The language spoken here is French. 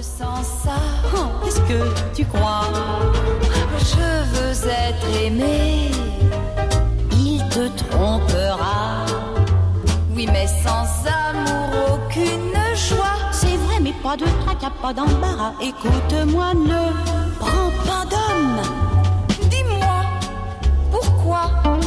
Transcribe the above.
Sans ça, qu'est-ce que tu crois? Je veux être aimé, il te trompera. Oui, mais sans amour, aucune joie. C'est vrai, mais pas de tracas, pas d'embarras. Écoute-moi, ne prends pas d'homme. Dis-moi, pourquoi?